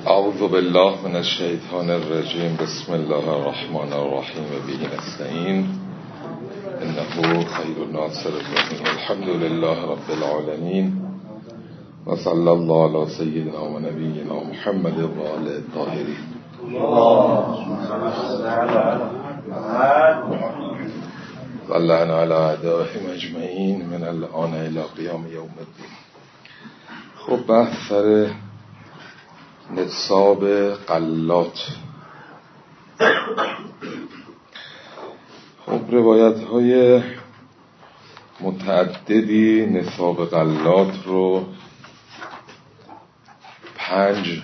اعوذ بالله من الشیطان الرجیم. بسم الله الرحمن الرحیم. به نستعین انه خیر الناصر. الحمد لله رب العالمین و صلی الله علی سیدنا و نبینا محمد و آله الطاهرین. واللعن علی اعدائهم اجمعین من الآن الی قیام یوم الدین. خب بحث سر نصاب غلات. خب روایت های متعددی نصاب غلات رو 5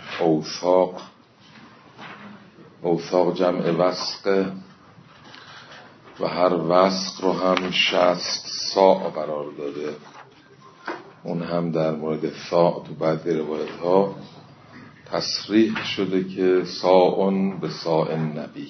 اوثاق جمع وسق و هر وسق رو هم 60 صاع قرار داده. اون هم در مورد صاع تو بعضی روایت ها تصریح شده که صاعن به صاع نبی.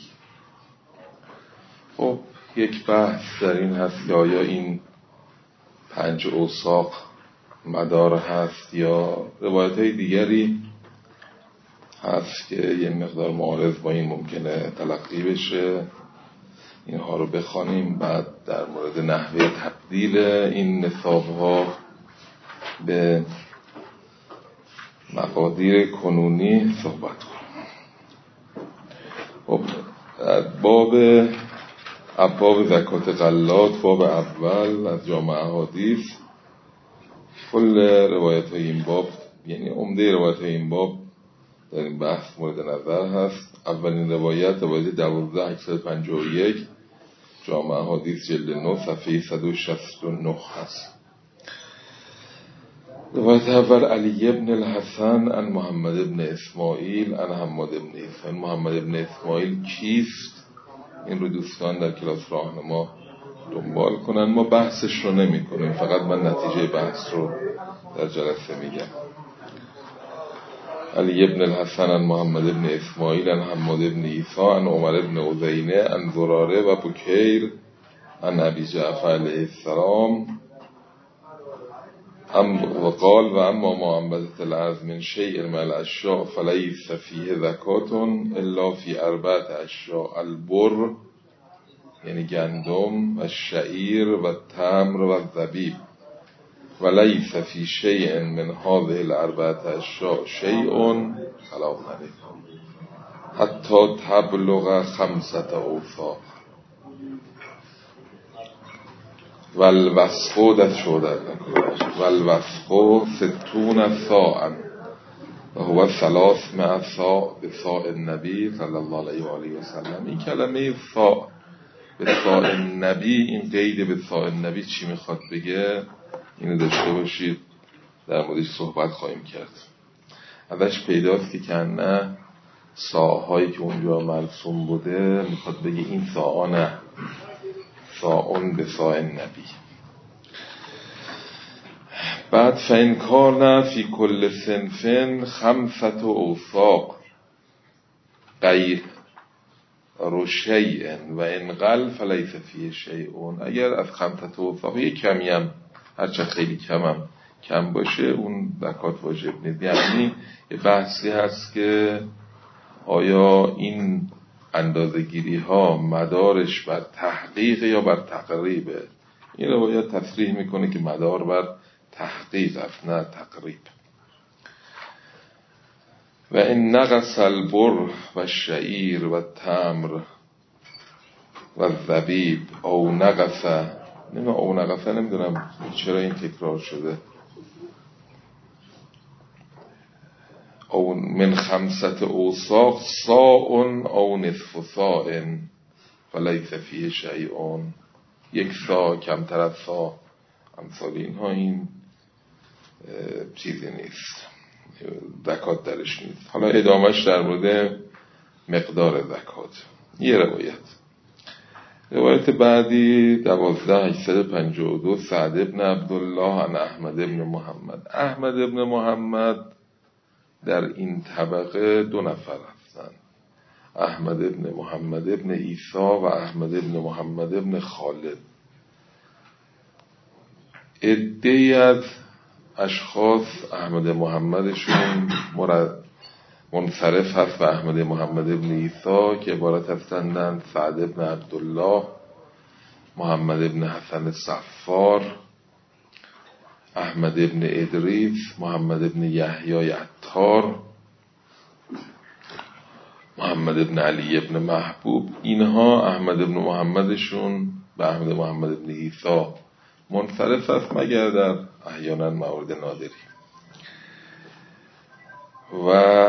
خب یک بحث در این هست که آیا این 5 اوثاق مدار هست یا روایت های دیگری هست که یه مقدار معارض با این ممکنه تلقی بشه. اینها رو بخوانیم، بعد در مورد نحوه تبدیل این نصاب ها به مقادیر کنونی صحبت کنیم. خب ابواب زکات غلات، باب اول از جامع احادیث. کل روایت های این باب، یعنی عمده روایت های این باب در این بحث مورد نظر هست. اولین روایت 12851 جامع احادیث جلد 9 صفحه 169 هست. روایت اول: علی ابن الحسن عن محمد ابن اسماعیل عن حماد ابن عیسی. محمد ابن اسماعیل کیست؟ این رو دوستان در کلاس راهنما دنبال کنن. ما بحثش رو نمی کنیم، فقط من نتیجه بحث رو در جلسه میگم. علی ابن الحسن عن محمد ابن اسماعیل عن حماد ابن عیسی عن عمر ابن عزینه عن زراره و بکیر عن ابی جعفر علیه السلام وقال و اما ما انبتت الارض من شیء من الاشیاء فلیس فیه زکات الا فی 4 اشیاء: البر یعنی گندم، و الشعیر و التمر و الزبیب، ولیس فی شیء من هذه 4 اشیاء شیء سلام علیکم حتی تبلغ 5 اوثاق والوسخ دست شده والوسخ 60 صاعا و هو 300 صاع به صاع النبی صلی الله علیه و آله و سلم. این کلمه صاع به صاع النبی، این قید به صاع النبی چی میخواد بگه؟ اینو داشته باشید، در موردش صحبت خواهیم کرد. ازش پیداست که کنه صاعهایی که اونجا مرسوم بوده میخواد بگه این صاعا نه، صاعن به صاع النبی. بعد فإن کان فی کل صنف 5 اوثاق غیر شیء و ان قل فلیس فیه شیء. اگر از 5 اوثاق یک کمی هم، هرچه خیلی کم باشه، اون زکات واجب نیست. یعنی یه بحثی هست که آیا این اندازه‌گیری ها مدارش بر تحقیق یا بر تقریبه؟ این روایت تصریح میکنه که مدار بر تحقیق است، نه تقریب. و این نقص البر و الشعیر و التمر و الزبیب او نقص نمیدونم چرا این تکرار شده، او من 5 اوثاق صاع او نصف صاع فلیس فیه شیء. 1 صاع، کمتر از صاع، امثال اینها، این چیزی نیست، زکات درش نیست. حالا ادامهش در مورد مقدار زکات. یه روایت بعدی 12852 سعد ابن عبدالله عن احمد ابن محمد. احمد ابن محمد در این طبقه 2 نفر هستند: احمد ابن محمد ابن عیسی و احمد ابن محمد ابن خالد. عده‌ای از اشخاص احمد محمدشون منصرف هست به احمد محمد ابن عیسی که عبارت هستند سعد ابن عبدالله، محمد ابن حسن صفار، احمد ابن ادریس، محمد ابن یحیی عطار، محمد ابن علی ابن محبوب. اینها احمد ابن محمدشون به احمد محمد ابن عیسی منصرف است مگر در احیانا موارد نادری. و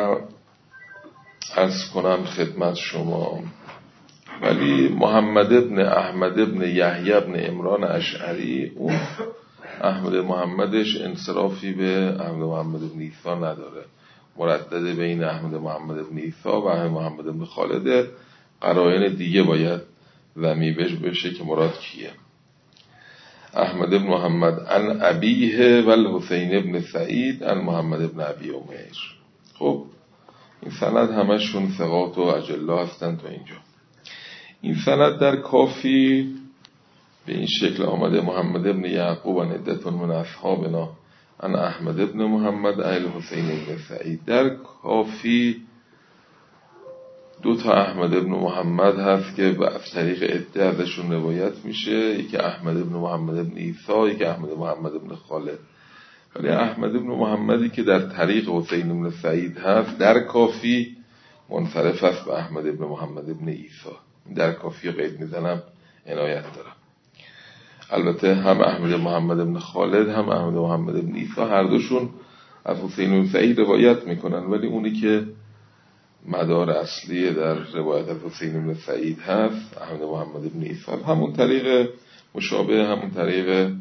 عرض کنم خدمت شما ولی محمد ابن احمد ابن یحیی ابن عمران اشعری، اون احمد محمدش انصرافی به احمد محمد ابن عیسی نداره، مردد بین احمد محمد ابن عیسی و احمد محمد ابن خالد. قرائن دیگه باید ضمی بشه که مراد کیه. احمد ابن محمد عن ابیه و الحسین ابن سعید عن محمد ابن ابی امیر. خب این سند همشون ثقات و اجلا هستن تا اینجا. این سند در کافی به این شکل آمده: محمد ابن یعقوب و عدة من اصحابنا عن احمد ابن محمد عن الحسین ابن سعید. در کافی دو تا احمد ابن محمد هست که از طریق عده ازشون روایت میشه، یکی احمد ابن محمد ابن عیسی، یکی احمد محمد ابن خالد. ولی احمد ابن محمدی که در طریق حسین ابن سعید هست در کافی منصرف است به احمد ابن محمد ابن عیسی. در کافی قید میزنم عنایت دارم. البته هم احمد محمد ابن خالد هم احمد محمد ابن عیسی هر دوشون از حسین ابن سعید روایت میکنن، ولی اونی که مدار اصلی در روایت از حسین ابن سعید هست احمد محمد ابن عیسی. همون طریق مشابه، همون طریق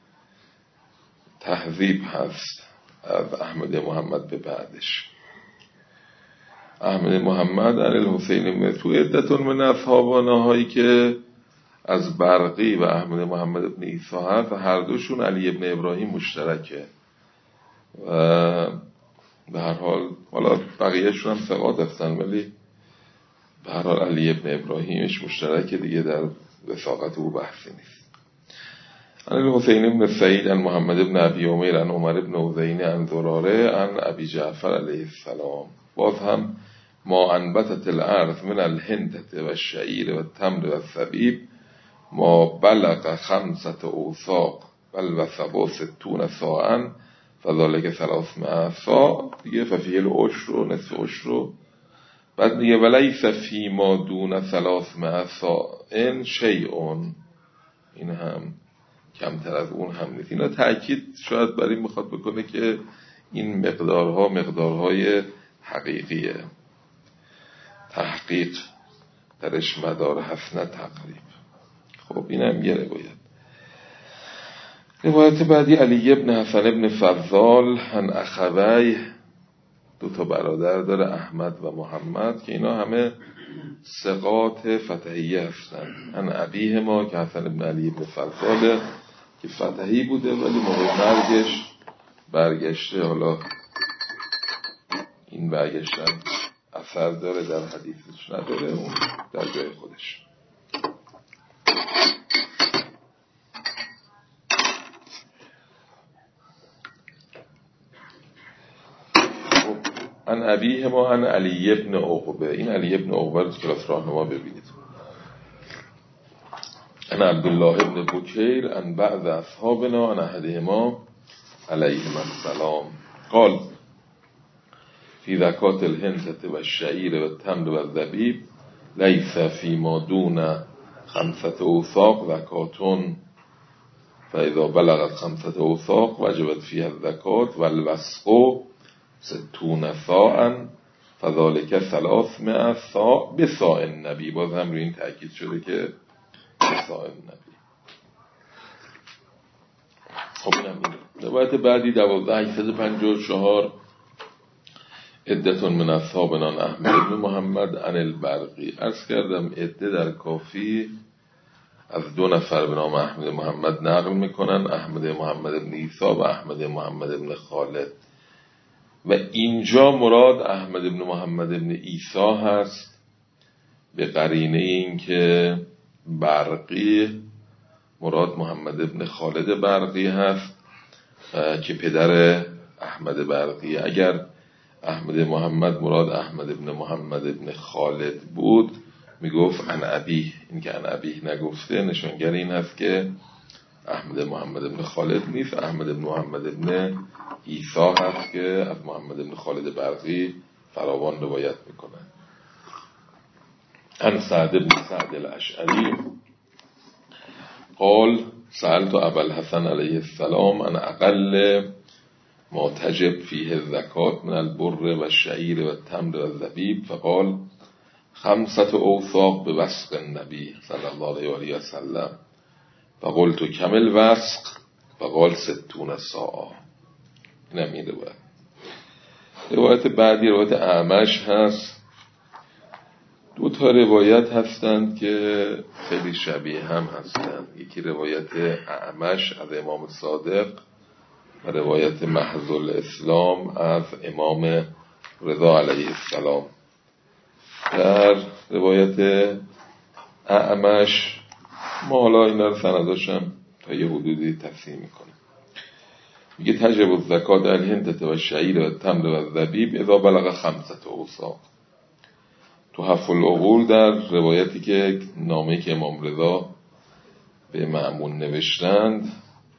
تهذیب هست از احمد محمد به بعدش. احمد محمد عن الحسین ابن تو عدة من اصحابنا هایی که از برقی و احمد محمد ابن عیسی هست، هر دوشون علی ابن ابراهیم مشترکه و به هر حال حالا بقیهشون هم ثقات هستن، ولی به هر حال علی ابن ابراهیمش مشترکه دیگه، در وثاقت او بحثی نیست. عن الحسین ابن سعید عن محمد ابن ابی امیر عن عمر ابن عزین عن زراره عن ابی جعفر علیه السلام. باز هم ما انبتت الارض من الهندة و الشعیر و التمر و الزبیب ما بلغ 5 اوساق بل و 67 صاعا فذلك 300 صاع دیگه، ففیه العشر و نصف عشر. بعد دیگه ولیس فی ما دون 300 صاع شیء، این هم کمتر از اون هم نیست. اینا تأکید شاید برای میخواد بکنه که این مقدارها مقدارهای حقیقیه، تحقیق درش مدار هست نه تقریب. خب این هم یه روایت بعدی علی ابن حسن ابن فضال عن اخوی، دو تا برادر داره احمد و محمد که اینا همه ثقات فتحیه هستن. عن ابیه ما که حسن ابن علی ابن فضاله که فتحی بوده ولی موقع مرگش برگشته. حالا این برگشتن اثر داره در حدیثش نداره، اون در جای خودش. عن ابیه ما عن علی ابن عقبه. این علی ابن عقبه رو کلاس راهنما ببینید. عن عبدالله ابن بکیر عن بعض اصحابنا عن احدهما علیهم السلام قال فی زکات الهندة و الشعیر و التمر و الزبیب لیس فی ما دون 5 اوساق زکاتون فاذا بلغت 5 اوساق وجبت فیها الزکات و الوسق 60 صاعا فذلك 300 صاع بصاع النبی. باز هم روی این تأکید شده که بصاع النبی. خب اینم این روایت بعدی 12854 عدة من اصحابنا احمد بن محمد عن البرقی. عرض کردم عده در کافی از 2 نفر به نام احمد محمد نقل میکنن، احمد محمد بن عیسی و احمد محمد بن خالد. و اینجا مراد احمد بن محمد بن عیسی هست به قرینه این که برقی مراد محمد بن خالد برقی هست که پدر احمد برقی. اگر احمد محمد مراد احمد ابن محمد ابن خالد بود میگفت عن ابیه. این که عن ابیه نگفته نشانگر این هست که احمد محمد ابن خالد نیست، احمد ابن محمد ابن عیسی هست که از محمد ابن خالد برقی فراوان روایت میکنه. عن سعد بن سعد الاشعری قال سألت ابا الحسن علیه السلام عن اقل ما تجب فیه الزکات من البر و الشعیر و التمر و الزبیب فقال 5 اوثاق به وسق النبی صلی الله علیه و سلم فقلت کم الوسق فقال 60 صاع. این هم این روایت بعدی روایت اعمش هست. 2 روایت هستند که خیلی شبیه هم هستند. یکی روایت اعمش از امام صادق و روایت محض الاسلام از امام رضا علیه السلام. در روایت اعمش ما حالا اینا رو سنداشم تا یه حدودی تفسیر میکنه. میگه تجب الزکات در الهندة و الشعیر و التمر و الزبیب اذا بلغ 5 اوثاق. تو حف العقول در روایتی که نامه‌ای که امام رضا به مأمون نوشتند،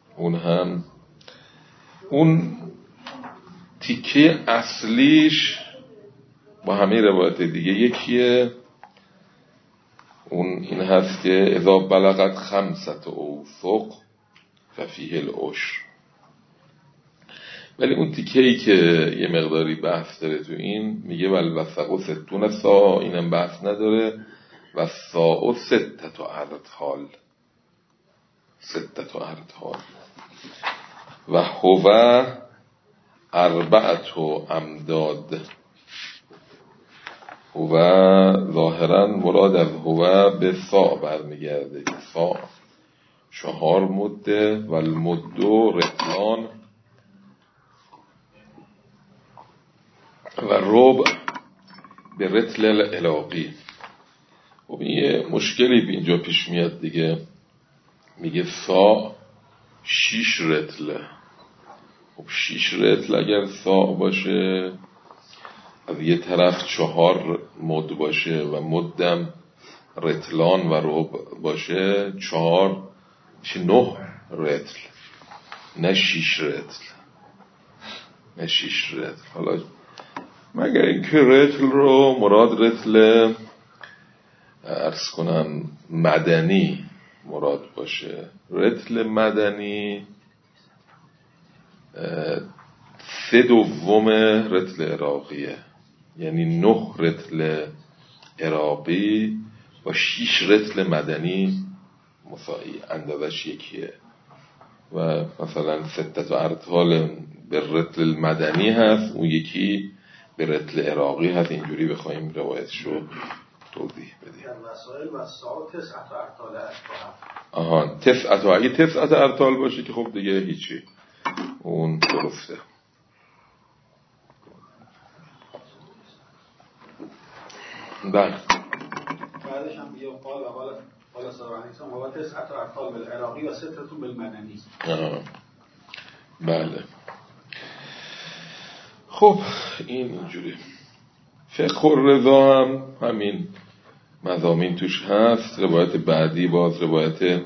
اون تیکه اصلیش با همه روایت دیگه یکیه. اون این هست که اذا بلغت 5 اوثق ففیه العشر. ولی اون تیکه‌ای که یه مقداری بحث داره تو این میگه والوثق 60 صاع، اینم بحث نداره. و صاع 6 ارطال، 6 ارطال. و هو 4 امداد. هو ظاهرا مراد از هو به صاع برمیگرده. صاع 4 مده و المد رطلان و ربع به رطل العلاقی. خب یه مشکلی به اینجا پیش میاد دیگه. میگه صاع 6 رطله. خب 6 رطل اگر صاع باشه، از یه طرف 4 مد باشه و مدم رطلان و ربع باشه، 4 میشه 9 رطل، نه 6 رطل، نه 6 رطل. حالا مگر اینکه رطل رو مراد رطل عرض کنم مدنی مراد باشه. رطل مدنی 3/2 رطل عراقیه، یعنی 9 رطل عراقی با 6 رطل مدنی مساوی، اندازش یکیه. و مثلا 6 ارطال به رطل مدنی هست، اون یکی به رطل عراقی هست. اینجوری بخوایم روایتشو توضیح بدیم. وسائل و ساعت 9 ارطال آها 9 اگه 9 ارطال باشه که خب دیگه هیچی، اون درسته. بعدش هم بیا قال قال سرانیسان هو 9 ارطال بالعراقی و 6 بالمدنی. بله. خب این اینجوری. فقه الرضا هم همین مضامین توش هست. روایت بعدی باز روایت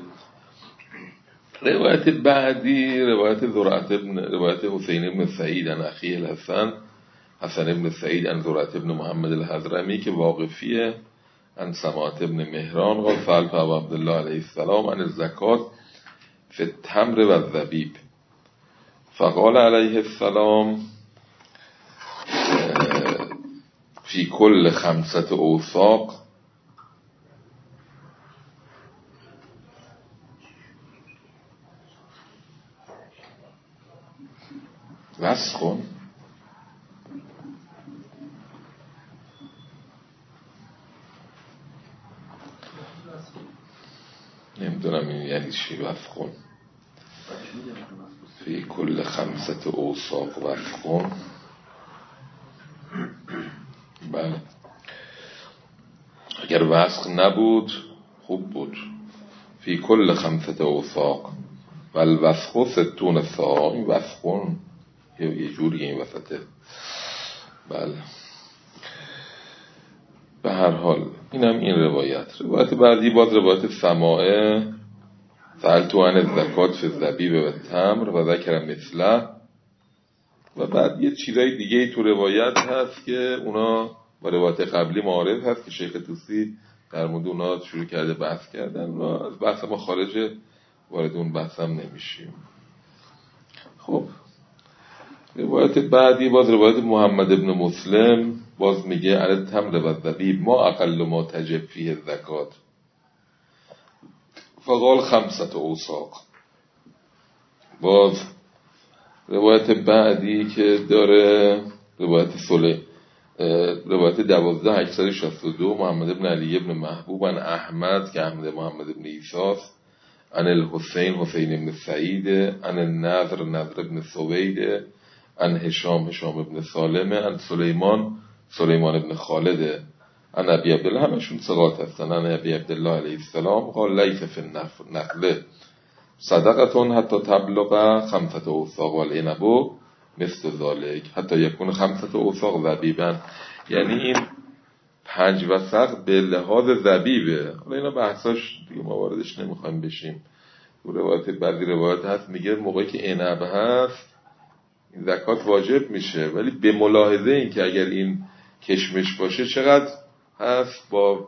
بعدی روایت حسین ابن سعید عن اخیه الحسن، حسن ابن سعید عن زرعة ابن محمد الحضرمی که واقفیه، عن سماعة ابن مهران قال سألت ابا عبدالله علیه السلام عن الزکات فی التمر و الزبیب فقال علیه السلام فی کل 5 اوثاق وسخون. نمیدونم این یعنی چی وسخون. فی کل 5 اوثاق وسخون. بله اگر وسخ نبود خوب بود. فی کل 5 اوثاق و الوسخ 60 صاع. این وسخون یه جوری این وسطه. بله. به هر حال اینم این روایت بعدی باز روایت سماعه سألت عن الزکات فی الزبیب و التمر و ذکر مثله. و بعد یه چیزای دیگه تو روایت هست که اونا با روایت قبلی معارض هست که شیخ طوسی در مورد اونا شروع کرده بحث کردن و از بحث ما خارج وارد اون بحث هم نمیشیم. خب روایت بعدی باز روایت محمد ابن مسلم باز میگه علی التمر و الزبیب ما اقل ما تجب فیه الزکات فقال 5 اوساق. باز روایت بعدی که داره روایت 12862 محمد ابن علی ابن محبوب عن احمد که احمد محمد ابن عیساست عن الحسین ابن سعید عن النضر ابن سوید عن هشام ابن سالم عن سلیمان ابن خالد عن ابی عبدالله، همشون ثقات هستن، عن ابی عبدالله علیه السلام قال لیس فی النخل صدقتون حتی تبلغ 5 اوساق والعنب مثل ذالک حتی یکون 5 اوساق زبیبن. یعنی این 5 وسق به لحاظ زبیبه. حالا اینا بحثاش دیگه ما واردش نمیخوایم بشیم. تو روایت بعضی روایت هست میگه موقعی که عنب هست این زکات واجب میشه، ولی به ملاحظه این که اگر این کشمش باشه چقدر هست با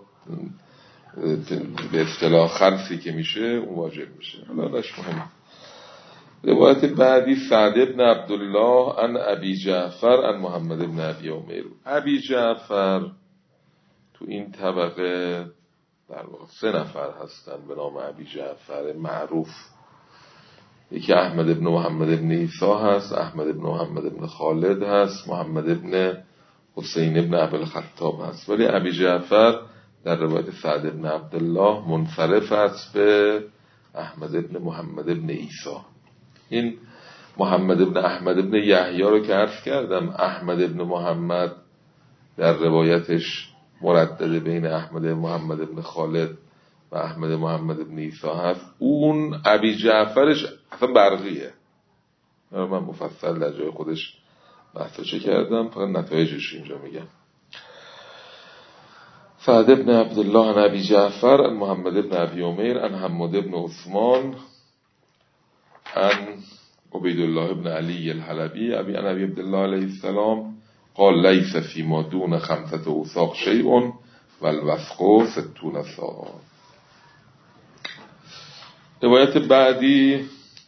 به اصطلاح خرفی که میشه اون واجب میشه. حالا داشت مهم. روایت بعدی سعد ابن عبدالله عن ابی جعفر عن محمد ابن ابی عمیر. ابی جعفر تو این طبقه در واقع 3 نفر هستن به نام ابی جعفر معروف. یکی احمد ابن محمد ابن عیسی هست، احمد ابن محمد ابن خالد هست، محمد ابن حسین ابن ابوالخطاب هست. ولی ابی جعفر در روایت سعد ابن عبدالله منصرف است به احمد ابن محمد ابن عیسی. این محمد ابن احمد ابن یحیی رو که عرض کردم، احمد ابن محمد در روایتش مردد بین احمد محمد ابن خالد و احمد محمد ابن عیسی هست. اون ابی جعفرش اصلا برقیه. من مفصل در جای خودش بحثش کردم، فقط نتایجش اینجا میگم. سعد ابن عبدالله عن ابی جعفر عن محمد ابن ابی عمیر عن حماد ابن عثمان عن عبید الله ابن علی الحلبی عن ابی عبدالله علیه السلام قال لیس فی ما دون 5 اوساق شیء والوسق 60 صاع. روایت بعدی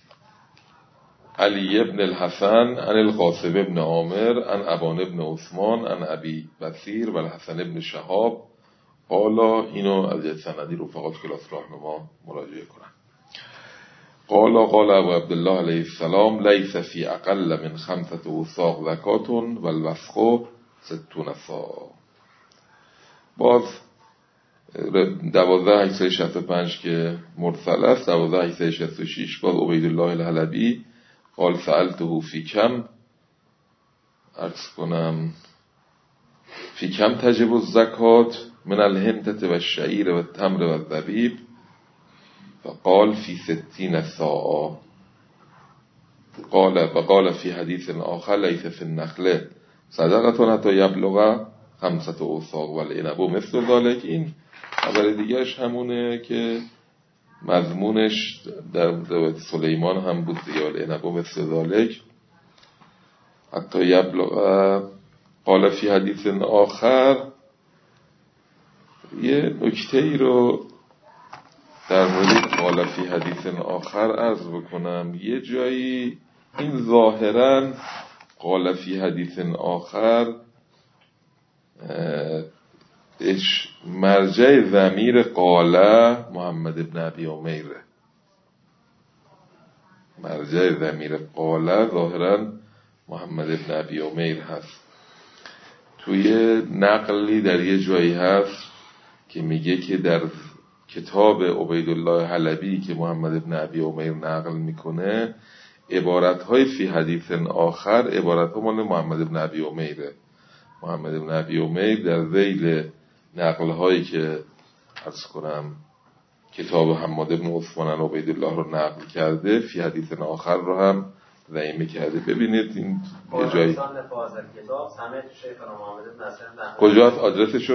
علی ابن الحسن عن القاسم ابن عامر عن ابان ابن عثمان عن ابی بصیر و الحسن ابن شهاب قال، اینو از سندی رفقات کلاس راهنما مراجعه کنن. قال ابو عبدالله علیه السلام لیس فی اقل من 5 اوساق زکات والوسق 60 صاع. باز 12865 که مرسل است. 12866 باز عبید الله الحلبی قال سألته فی کم، عرض کنم فی کم تجب الزکات من الهنتة و الشعیر و التمر و الزبیب فقال فی 60 صاع. قال فی حدیث آخر لیس فی النخل صدقتون حتی یبلغ 5 اوساق والعنب مثل ذالک. این خبر دیگرش همونه که مضمونش در روایت سلیمان هم بود دیگه، والعنب مثل ذالک حتی یبلغ. قال فی حدیث آخر، یه نکته ای رو در مورد قال فی حدیث آخر عرض بکنم. یه جایی این ظاهرا قال فی حدیث آخر مرجع ضمیر قال محمد ابن ابی عمیر، مرجع ضمیر قال ظاهرا محمد ابن ابی عمیر هست. توی نقلی در یه جایی هست که میگه که در کتاب عبید الله حلبی که محمد ابن ابی عمیر نقل میکنه عبارت‌های فی حدیث آخر عبارت‌ها مال محمد ابن ابی عمیره. محمد ابن ابی عمیر در ذیل نقل‌هایی که عرض کنم کتاب حماد ابن عثمان عبید الله رو نقل کرده فی حدیث آخر رو هم ضعیفه کرده. ببینید این یه جایی کجاست آدرسشو؟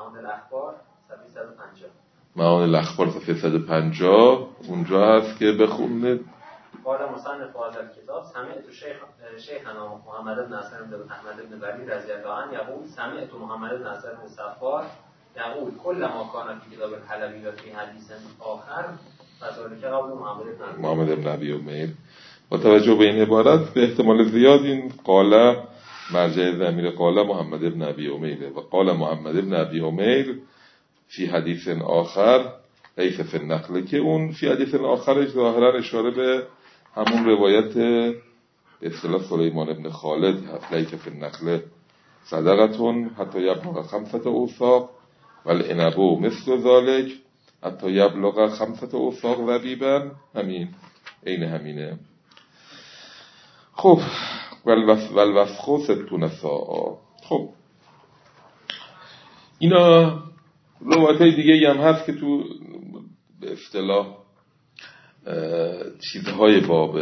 معان الاخبار صفحه 150 اونجا هست که بخونید. قال مصنف هذا الكتاب سمعت شيخنا محمد بن ناصر بن احمد بن بری رضی الله عنه يقول سمعت محمد بن ناصر بن صفار يقول كل ما كان في كتاب الحلبي و في حديث آخر فذلك قول محمد بن ابي امير. با توجه به این عبارت به احتمال زیاد این قال مرجع ضمیر قال محمد بن ابي امير و قال محمد بن ابي امير فی حدیث آخر لیس فی النقل که اون فی حدیث آخرش ظاهرا اشاره به همون روایت به اصطلاح سلیمان ابن خالد هست. لیس فی النقل صدقتون حتی یبلغ 5 اوساق والعنب مثل ذلك حتی یبلغ 5 اوساق ذبیبا. همین عین همینه. خب والوسخ 60 ساعه. خب اینا روایت‌های دیگه هم هست که تو به اصطلاح چیزهای باب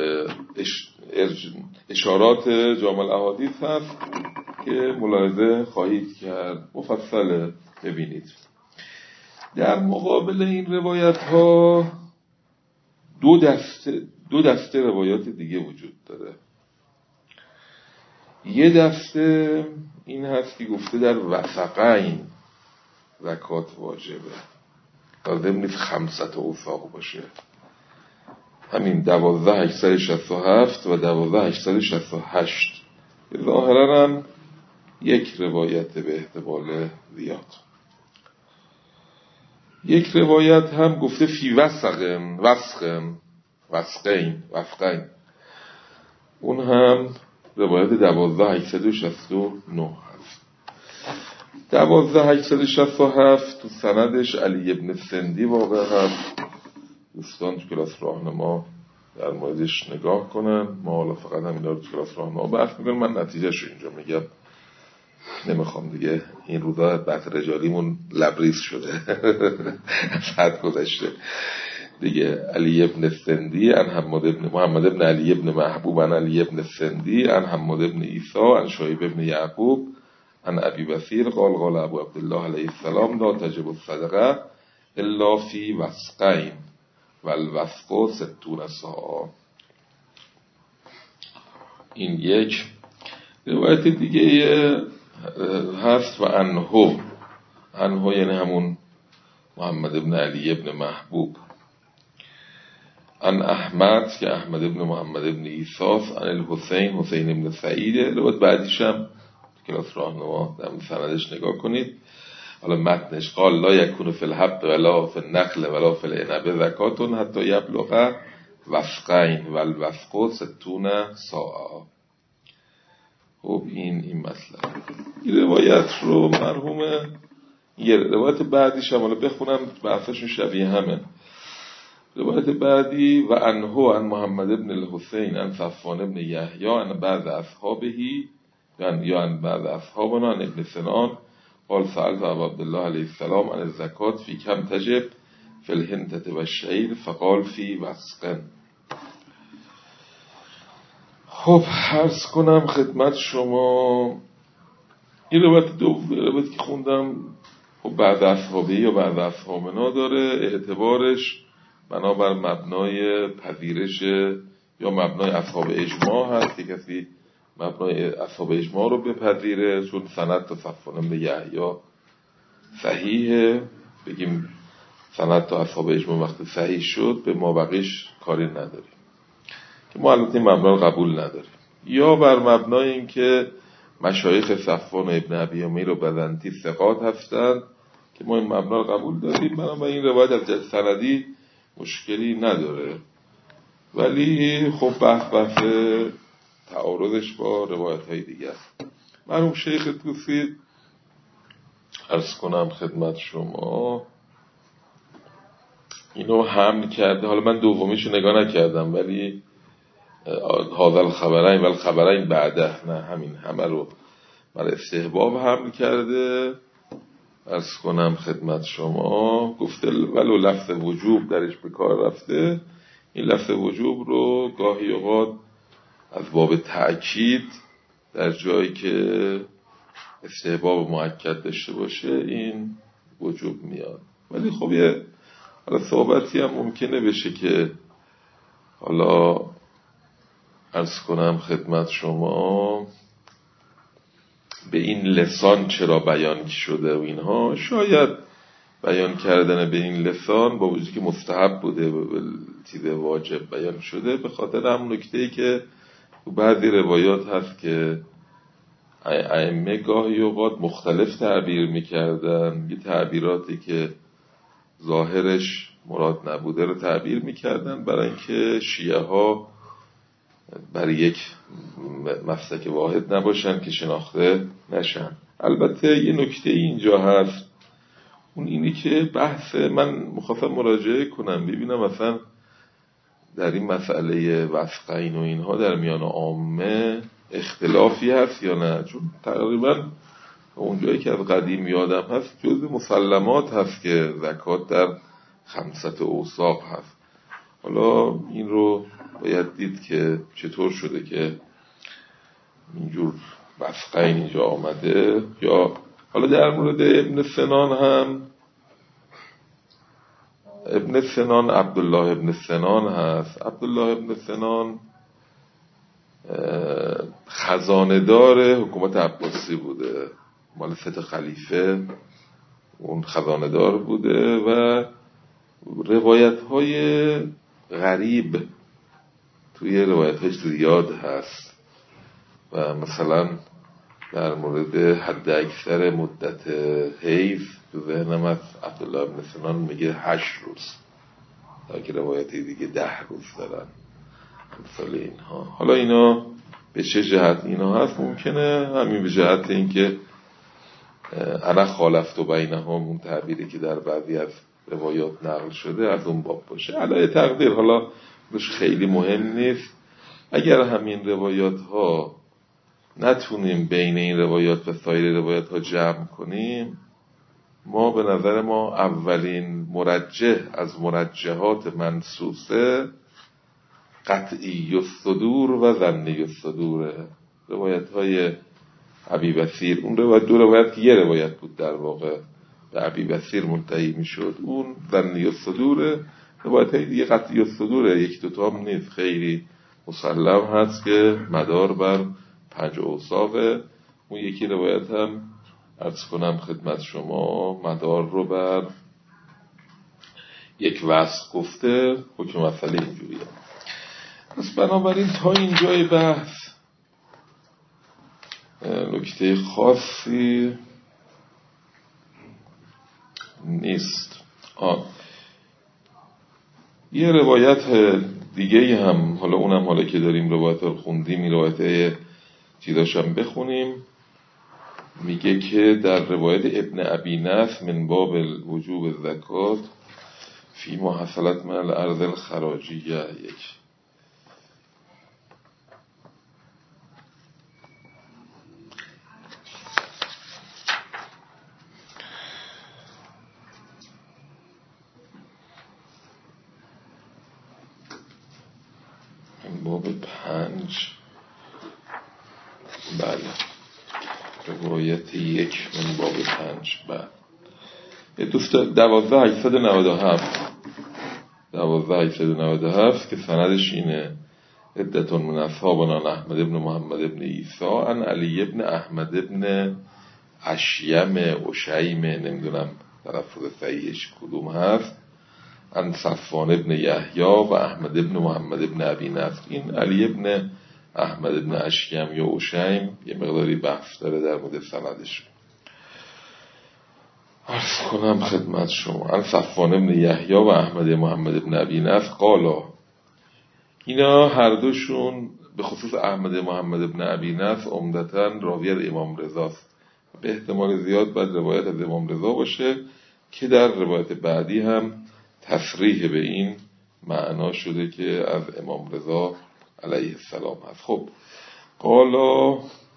اشارات جامع الاحادیث هست که ملاحظه خواهید کرد. مفصله ببینید. در مقابل این روایت ها دو دسته روایات دیگه وجود داره. یه دسته این هست که گفته در وثقین زکات واجبه، لازم نیست 500 اوساق باشه. همین 12867 و 12868 ظاهرا هم یک روایت به احتمال زیاد. یک روایت هم گفته فی وسقین اون هم روایت 12869 هست. 12867 تو سندش علی ابن سندی واقع هست. دوستان تو کلاس راهنما در موردش نگاه کنن. ما حالا فقط همینا رو تو کلاس راهنما بحث میکنم. من نتیجهش رو اینجا میگم، نمیخوام دیگه این روزا بحث رجالیمون لبریز شده از حد گذشته دیگه. علی ابن سندی عن محمد ابن علی ابن محبوب عن علی ابن سندی عن حماد ابن عیسی عن شعیب ابن یعقوب عن ابی بصیر قال قال ابو عبدالله علیه السلام لا تجب الصدقه الا فی وسقین والوسق 60 ساعه. این یک روایت دیگه هست و انهو یعنی همون محمد ابن علی ابن محبوب عن احمد که احمد ابن محمد ابن عیساس عن الحسین ابن سعیده. روایت بعدیش هم کلاس راهنما در سندش نگاه کنید. حالا متنش قال لا یکون فی الحب ولا فی النخل ولا فی العنب زکات حتی یبلغ وسقین والوسق 60 ساعه. خب این مطلب. این روایت رو مرحوم یه روایت بعدیش هم حالا بخونم بحثشون شبیه همه. روایت بعدی و انهو عن محمد ابن الحسین عن صفوان ابن یحیی عن بعض اصحابهی یا عن بعض اصحابنا عن ابن سنان قال سألت ابو عبدالله علیه السلام عن الزکات فی کم تجب فی الهنتة و الشعیر فقال فی وسقن. خب عرض کنم خدمت شما این روایت که خوندم خب بعد اصحابه یا بعد اصحابنا داره. اعتبارش بنابر مبنای پذیرش یا مبنای اصحاب اجماع هست که کسی مبنای اصحاب اجماع رو بپذیره، چون سند تا صفوان بن یحیی صحیحه، بگیم سند تا اصحاب اجماع وقتی صحیح شد به ما بقیش کاری نداریم که ما البته این مبنا رو قبول نداریم. یا بر مبنای این که مشایخ صفوان و ابن ابی امیر و بزنطی ثقات هستند که ما این مبنا رو قبول داریم. بنابراین این روایت از سندی مشکلی نداره، ولی خب بحث تعارضش با روایت های دیگه است. مرحوم شیخ توسی عرض کنم خدمت شما اینو حمل کرده. حالا من دومیشو نگاه نکردم، ولی هذا الخبرین و الخبرین بعده، نه همین همه رو برای استحباب حمل کرده. عرض کنم خدمت شما گفته ولو لفظ وجوب درش به کار رفته. این لفظ وجوب رو گاهی اوقات از باب تأکید در جایی که استحباب مؤکد داشته باشه این وجوب میاد. ولی خب یه حالا صحبتی هم ممکنه بشه که حالا عرض کنم خدمت شما به این لسان چرا بیان شده و اینها. شاید بیان کردن به این لسان با وجودی که مستحب بوده و چیز واجب بیان شده به خاطر هم نکته‌ای که بعضی روایات هست که ائمه گاهی اوقات مختلف تعبیر میکردن، یه تعبیراتی که ظاهرش مراد نبوده رو تعبیر میکردن برای اینکه شیعه ها برای یک مسلک واحد نباشن که شناخته نشن. البته یه نکته اینجا هست، اون اینی که بحث من مخواستم مراجعه کنم ببینم مثلا در این مسئله وثقین و اینها در میان عامه اختلافی هست یا نه، چون تقریبا اونجایی که از قدیم یادم هست جزء مسلمات هست که زکات در 5 اوساق هست. حالا این رو باید دید که چطور شده که اینجور وثقین اینجا آمده. یا حالا در مورد ابن سنان هم، ابن سنان عبدالله ابن سنان هست. عبدالله ابن سنان خزانه‌دار حکومت عباسی بوده، مال 3 خلیفه اون خزانه‌دار بوده و روایت‌های غریب توی روایت‌های زیاد هست و مثلا در مورد حد اکثر مدت حیض تو ذهنم از عبدالله ابن سنان میگه 8 روز، تا که روایتی دیگه 10 روز دارن مثال اینها. حالا اینا به چه جهت اینا هست؟ ممکنه همین به جهت اینکه انا خالفت و بینهم اون تعبیری که در بعضی از روایات نقل شده از اون باب باشه. علای تقدیر حالا بهش خیلی مهم نیست. اگر همین روایات ها نتونیم بین این روایات و سایر روایات ها جمع کنیم، ما به نظر ما اولین مرجح از مرجحات منصوصه قطعی الصدور و ظنی الصدور روایت های ابی بصیر. اون روایت 2 روایت که یه روایت بود در واقع به ابی بصیر منتهی میشد، اون ظنی الصدور. روایت های دیگه قطعی الصدوره، 1-2 تا هم نیست، خیلی مسلم هست که مدار بر 5 اوصافه. اون یکی روایت هم عرض کنم خدمت شما مدار رو بر یک وصف گفته. حکم مسئله اینجوریه. پس بنابراین تا اینجای بحث نکته خاصی نیست. یه روایت دیگه هم حالا اونم حالا که داریم روایت رو خوندیم این روایت چیزاشم بخونیم. میگه که در روایت ابن ابی نصر من باب وجوب الزکات فی ما حصلت من الارض الخراجیه، یک باب 5 بله روایت 1 من باب 5 بله دوست 12897 که سندش اینه عدتون من اصحابنا احمد ابن محمد ابن عیسی عن علی ابن احمد ابن اشیم اشیم، نمیدونم تلفظ صحیحش کدوم هست، عن صفوان ابن یحیی و احمد ابن محمد ابن ابی نصر. این علی ابن احمد ابن اشیم یا اشیم یه مقداری بحث داره در مورد سندش. عرض کنم خدمت شما عن صفوان ابن یحیی و احمد محمد ابن ابی نصر قالا. اینا هر دوشون به خصوص احمد محمد ابن ابی نصر عمدتاً راوی از امام رضاست، به احتمال زیاد باید روایت از امام رضا باشه که در روایت بعدی هم تصریح به این معنا شده که از امام رضا علیه السلام هست. خب قالا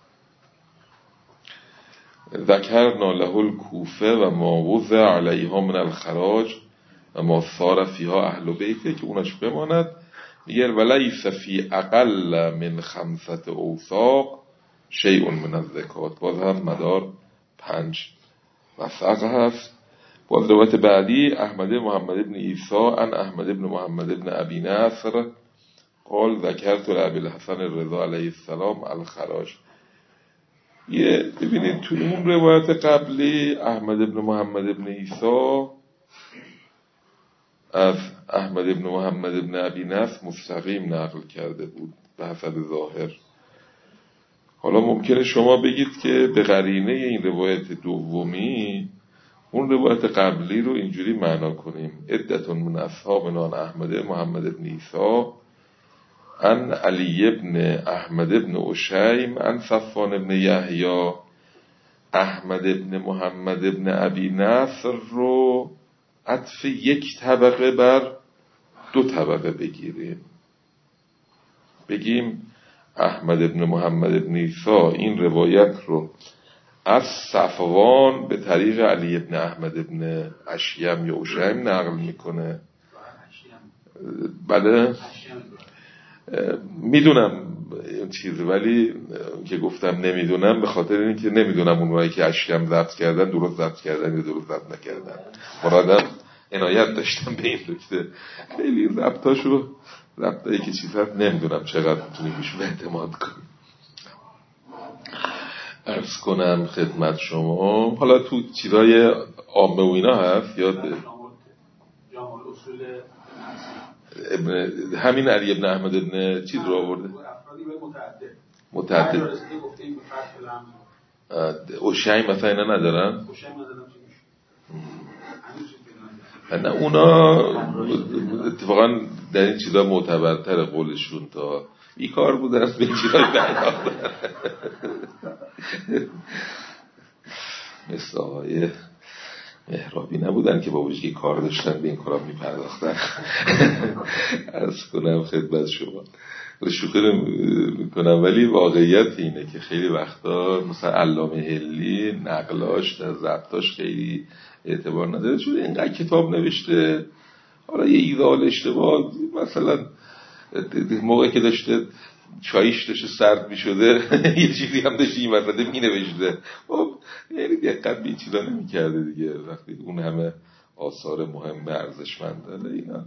ذکرنا له الکوفه و ما وضع علیها من الخراج و ما صار فیها اهل بیته، که اونش بماند میگه ولیس فی اقل من 5 اوثاق شیء من الزکات، باز هم مدار 5 وثق هست. باز روایت بعدی احمد محمد بن عیسی عن احمد بن محمد بن ابی نصر قال ذکرت لابی الحسن الرضا علیه السلام الخراج. یه ببینید تو اون روایت قبلی احمد بن محمد بن عیسی از احمد بن محمد بن ابی نصر مستقیم نقل کرده بود به حسب ظاهر. حالا ممکنه شما بگید که به قرینه این روایت دومی اون روایت قبلی رو اینجوری معنا کنیم: عدتون من اصحابنا احمد محمد بن عیسی عن علی ابن احمد ابن اشیم عن صفوان ابن یحیی احمد ابن محمد ابن ابی نصر رو عطف یک طبقه بر 2 طبقه بگیریم، بگیم احمد ابن محمد ابن عیسی این روایت رو از صفوان به طریق علی ابن احمد ابن اشیم یا اشیم نقل میکنه. بله میدونم این چیز، ولی که گفتم نمیدونم به خاطر اینکه نمیدونم اونایی که اشیم ضبط کردن درست ضبط کردن یا درست ضبط نکردن. مرادم عنایت داشتم به این نکته. خیلی ضبطایی که چیز هست نمیدونم چقدر میتونیم بهشون اعتماد کنیم. عرض کنم خدمت شما حالا تو چیزای عامه و اینا هست یا همین علی ابن احمد ابن چیز رو آورده متعدد اوشیم مثلا اینا ندارن؟ نه اونا اتفاقا در این چیزا معتبرتر قولشون تا بیکار بودن به چیزای پرداختن مثل آقای مهرابی نبودن که با وجودی کار داشتن به این کارا میپرداختن. عرض کنم خدمت شما شوخی میکنم، ولی واقعیت اینه که خیلی وقتا مثلا علامه حلی نقلاش در ضبطاش خیلی اعتبار نداره، چون اینقدر کتاب نوشته. حالا یه ایدال اشتباه مثلا موقعی که داشته چایش داشته سرد می شده یه چیزی هم داشته این وسطه می نوشته، خب یعنی دقت به این چیزا نمی کرده دیگه. وقتی اون همه آثار مهم ارزشمنده اینا.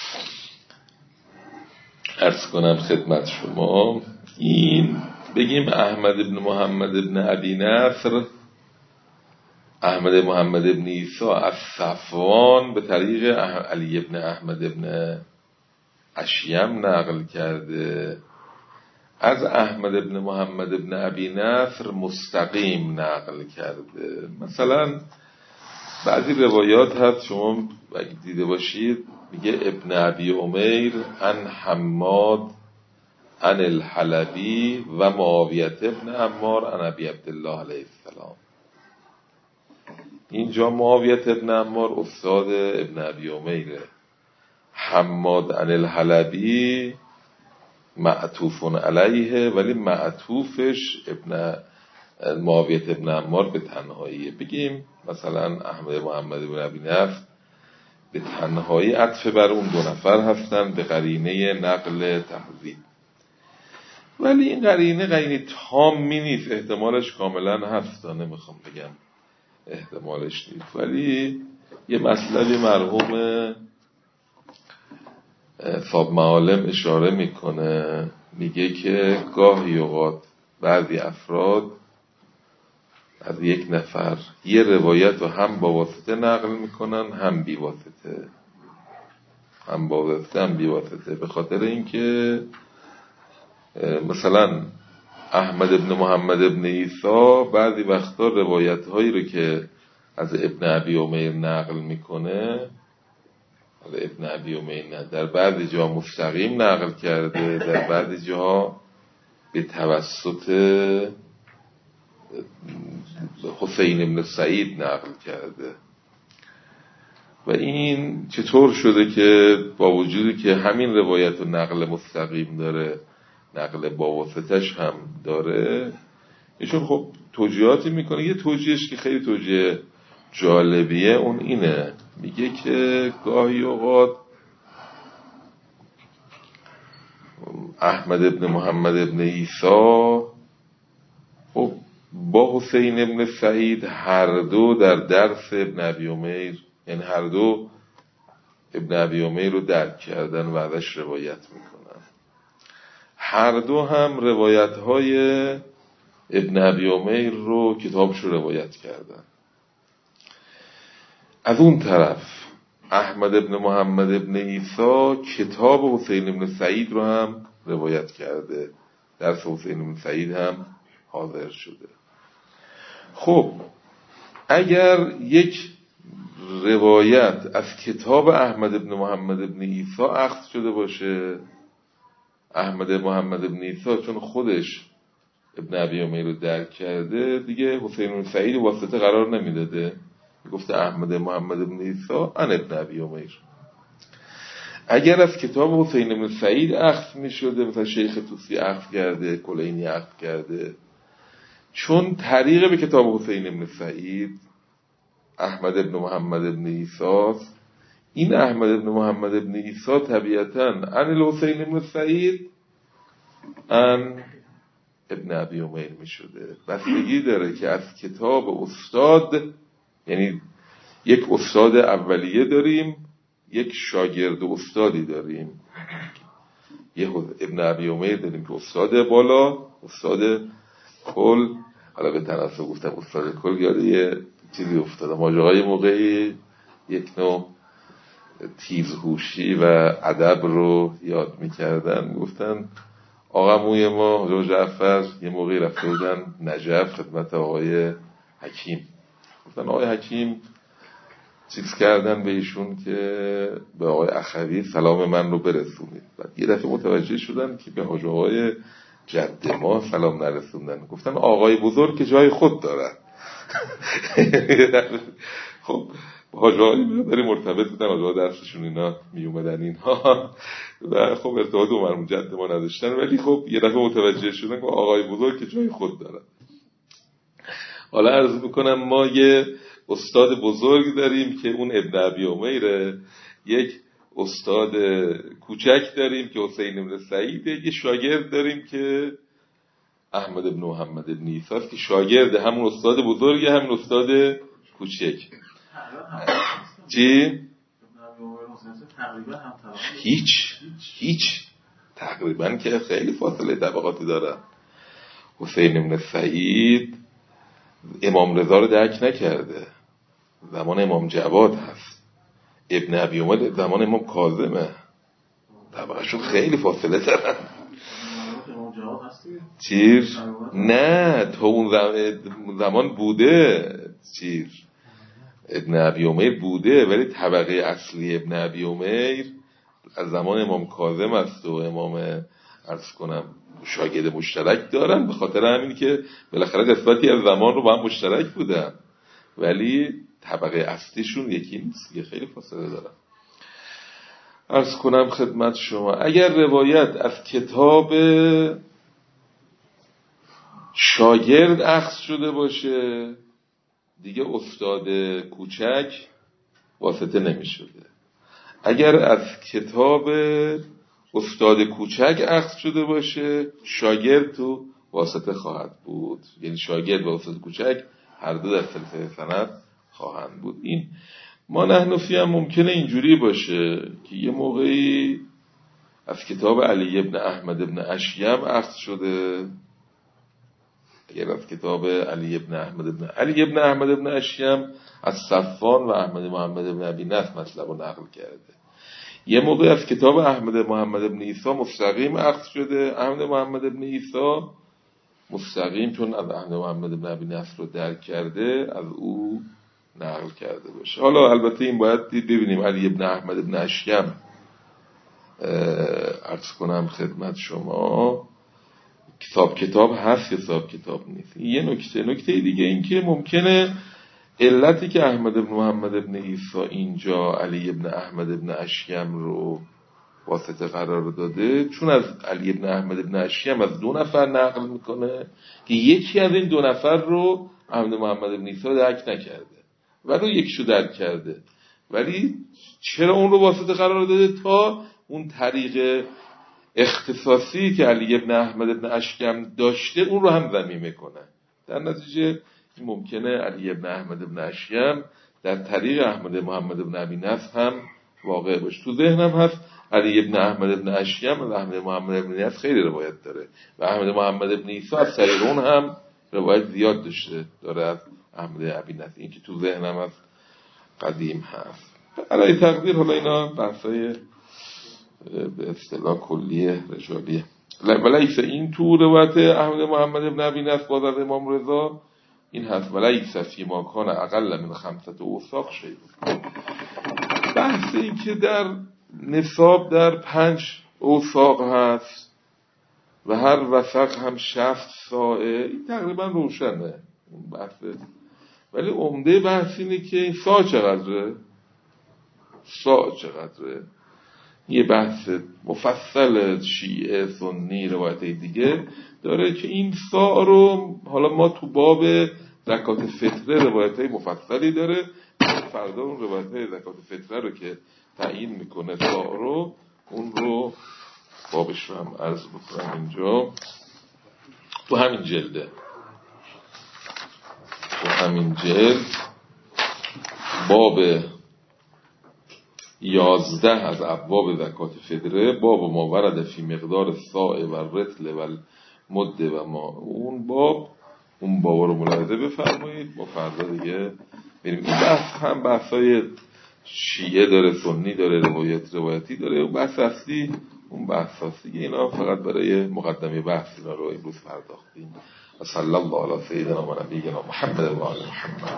عرض کنم خدمت شما این بگیم احمد ابن محمد ابن ابی نصر احمد محمد ابن عیسی از صفوان به طریق علی ابن احمد ابن اشیم نقل کرده، از احمد ابن محمد ابن ابی نصر مستقیم نقل کرده. مثلا بعضی روایات هست شما اگه دیده باشید میگه ابن ابی امیر عن حماد عن الحلبی و معاویت ابن عمار عن ابی عبدالله علیه السلام. اینجا معاویت ابن عمار استاد ابن ابی امیره، حماد عن الحلبی معطوف علیه ولی معطوفش معاویت ابن عمار به تنهاییه. بگیم مثلا احمد محمد بن ابی نصر به تنهایی عطف بر اون 2 نفر هستن به قرینه نقل تحذیب، ولی این قرینه تامی نیست، احتمالش کاملا هست، نمیخوام بگم احتمالش نیست، ولی یه مطلبی مرحوم صاحب معالم اشاره میکنه، میگه که گاهی اوقات بعضی افراد از یک نفر یه روایت رو هم با واسطه نقل میکنن هم بی واسطه، هم با واسطه هم بی واسطه، به خاطر اینکه مثلا احمد ابن محمد ابن عیسی بعضی وقتا روایت هایی رو که از ابن ابی امیر نقل میکنه، ابن ابی امیر در بعضی جا مستقیم نقل کرده، در بعضی جا به توسط حسین ابن سعید نقل کرده. و این چطور شده که با وجودی که همین روایت رو نقل مستقیم داره نقل با واسطش هم داره، ایشون خب توجیهاتی میکنه. یه توجیهش که خیلی توجیه جالبیه اون اینه، میگه که گاهی اوقات احمد ابن محمد ابن عیسی خب با حسین ابن سعید هر دو در درس ابن ابی عمیر، یعنی هر دو ابن ابی عمیر رو درک کردن و ازش روایت میکنن. هر دو هم روایت های ابن ابی عمیر رو کتابش رو روایت کردن. از اون طرف احمد ابن محمد ابن عیسی کتاب حسین ابن سعید رو هم روایت کرده، درس حسین ابن سعید هم حاضر شده. خب اگر یک روایت از کتاب احمد ابن محمد ابن عیسی اخذ شده باشه، احمد محمد ابن عیسی چون خودش ابن ابی عمیر رو درک کرده دیگه حسین ابن سعید واسطه قرار نمیداده، گفته احمد محمد ابن عیسی ان ابن ابی عمیر. اگر از کتاب حسین ابن سعید اخذ می شده، مثلا شیخ طوسی اخذ کرده، کلینی اخذ کرده، چون طریق به کتاب حسین ابن سعید احمد ابن محمد ابن عیسی، این احمد ابن محمد ابن عیسی طبیعتاً ان الحسین ابن سعید ان ابن ابی عمیر می شده. بستگی داره که از کتاب استاد، یعنی یک استاد اولیه داریم، یک شاگرد استادی داریم. یه ابن ابی عمیر داریم که استاد بالا، استاد کل. حالا به تناسب گفتم استاد کل، یاد یه چیزی افتادم. ماجرای موقعی یک نوع تیزهوشی و ادب رو یاد میکردن، گفتن آقا موی ما حضور جعفر یه موقعی رفته بودن نجف خدمت آقای حکیم، گفتن آقای حکیم چیز کردن به ایشون که به آقای اخوی سلام من رو برسونید. بعد یه دفعه متوجه شدن که به حاج آقای جد ما سلام نرسوندن، گفتن آقای بزرگ که جای خود دارن. خب حاج آقای مقداری مرتبط بودن، حاج آقای درسشون اینا می اومدن اینها و خب ارتباط با مرحوم جد ما نداشتن، ولی خب یه دفعه متوجه شدن که آقای بزرگ که جای خود دارن. حالا عرض میکنم ما یه استاد بزرگ داریم که اون ابن ابی عمیره، یک استاد کوچک داریم که حسین ابن سعیده، یه شاگرد داریم که احمد ابن محمد ابن عیسی است که شاگرد همون استاد بزرگ، همون استاد کوچک. چی؟ هیچ تقریبا که خیلی فاصله طبقاتی داره. حسین ابن سعید امام رضا رو درک نکرده، زمان امام جواد هست. ابن ابی عمر زمان امام کاظمه، طبقه‌شون خیلی فاصله دارن. چیر؟ نه تا اون زمان بوده چیر، ابن ابی عمر بوده، ولی طبقه اصلی ابن ابی عمر از زمان امام کاظم است و امام عرض کنم شاگرد مشترک دارن، به خاطر همین که بالاخره قسمتی از زمان رو با هم مشترک بودن، ولی طبقه اصلیشون یکی نیست، یه خیلی فاصله دارن. عرض کنم خدمت شما اگر روایت از کتاب شاگرد اخذ شده باشه دیگه استاد کوچک واسطه نمی شده. اگر از کتاب استاد کوچک اخذ شده باشه شاگرد تو واسطه خواهد بود، یعنی شاگرد و استاد کوچک هر دو در سلسله سند خواهند بود. این ما نحنفی هم ممکنه اینجوری باشه که یه موقعی از کتاب علی ابن احمد ابن اشیم اخذ شده. اگر از کتاب علی ابن احمد ابن اشیم از صفوان و احمد محمد ابن ابی نصر مطلب رو نقل کرده، یه موقع از کتاب احمد محمد ابن عیسی مستقیم اخذ شده. احمد محمد ابن عیسی مستقیم چون از احمد محمد ابن ابی نصر رو درک کرده از او نقل کرده باشه. حالا البته این باید ببینیم علی ابن احمد ابن اشیم عرض کنم خدمت شما کتاب هست، حساب کتاب نیست. یه نکته دیگه این که ممکنه علتی که احمد ابن محمد ابن عیسی اینجا علی ابن احمد ابن اشیم رو واسطه قرار داده، چون از علی ابن احمد ابن اشیم از 2 نفر نقل میکنه که یکی از این 2 نفر رو احمد محمد ابن عیسی درک نکرده ولی یکیشو درک کرده. ولی چرا اون رو واسطه قرار داده؟ تا اون طریق اختصاصی که علی ابن احمد ابن اشکم داشته اون رو هم ذمیمه کنه. در نتیجه ممکنه علی ابن احمد ابن اشکم در طریق احمد محمد ابن ابی نصر هم واقع باشه. تو ذهنم هست علی ابن احمد ابن اشکم و احمد محمد ابن نصر خیلی روایت داره و احمد محمد ابن عیسی از طریق اون هم روایت زیاد داره از احمد ابی نصر. این که تو ذهنم از قدیم هست. علی تقدیر حالا اینا بحثای به اصطلاح کلیه رجالیه. ولیس این تو روایت احمد محمد ابن ابی نصر باز از امام رضا این هست ولیس فی ما کان اقل من 5 اوساق شیء. بحث این که در نصاب در 5 اوساق هست و هر وسق هم 60 ساعه، این تقریبا روشنه اون بحثه. ولی عمده بحث اینه که این ساعت چقدره؟ یه بحث مفصل شیعه سنی روایت دیگه داره که این ساع رو حالا ما تو باب زکات فطره روایتای مفصلی داره، فردا اون روایتای زکات فطره رو که تعیین میکنه ساع رو، اون رو بابش رو هم عرض بکنم اینجا. تو همین جلد باب 11 از ابواب زکات فطره، باب ما ورد فی مقدار ساع و رطل و مد و ما، اون باب رو ملاحظه بفرمایید. با فردا دیگه بریم. این بحث هم بحثای شیعه داره، سنی داره، روایتی داره. اون بحث اصلی اون بحث اصلی اینا فقط برای مقدمه بحث اینا رو امروز پرداختیم. صلی الله علی سیدنا و نبینا محمد و آل محمد.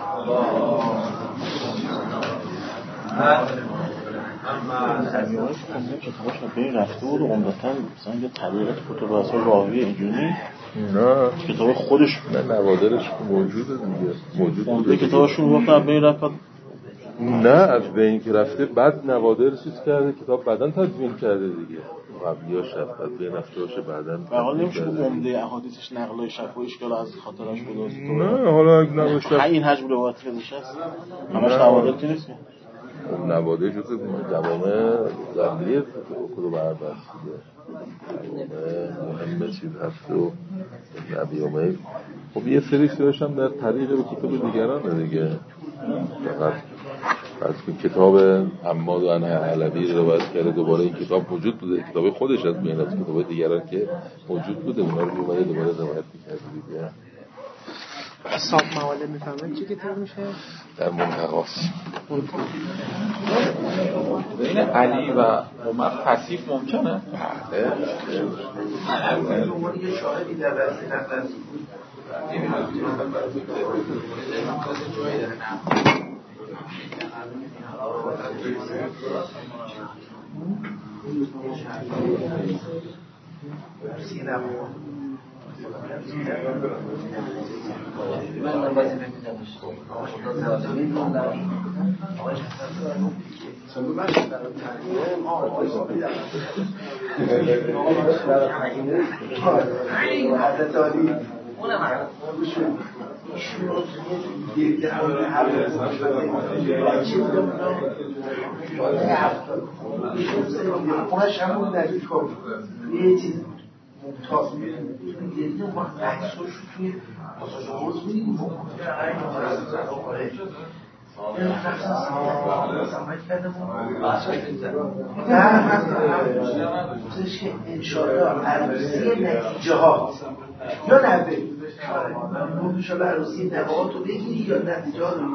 ترجمه‌اش خونده کتاباش به این رفته بود و عمدتاً مثلا یه طریقت کتب اصلا راوی اینجوری نه کتاب خودش نه نوادرش موجوده دیگه، موجوده کتابشون گفتن به این رفت. نه از بین که رفته بعد نوادر چیز کرده، کتاب بعداً تدوین کرده دیگه، قبلیاش رفت بعد بین رفته باشه بعداً. واقعا نمیشه عمده احادیثش نقلای شفاهیش که از خاطرش گذاشته. نه حالا نقلش این حجم روایت که هست همش نوادر که نیست. اون نواده جزء جوامع قبلی کتب اربعه دیگه، جوامع مهم چیز هست و نبی امید. خب یه سری چیزاش هم در طریق به کتب دیگرانه دیگه. فقط از کتاب عماد و انحی علوی روایت کرده، دوباره این کتاب موجود بوده، کتاب خودش از بین از کتاب دیگران که موجود بوده اونا رو دوباره روایت می‌کرد دیگه. حساب موالد میفهمن چی کتاب میشه؟ در منتقاست بین علی و عمر تصیف ممکنه؟ شاهدی در رأسی نفس انشاءالله عروسی نتیجه ها یا نبه انشاءالله عروسی نبات رو بگیری یا نتیجه ها رو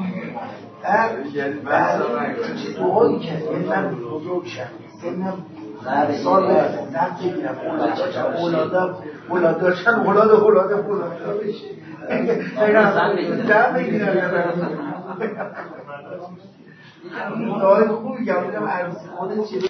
بعد چه دعایی کرد یعنی من بزرگ شم سنم سال زن بگیرم اولاد داشتن اولاد بشه زن بگیرم این دعای خوبی گردم عروسی خودت چه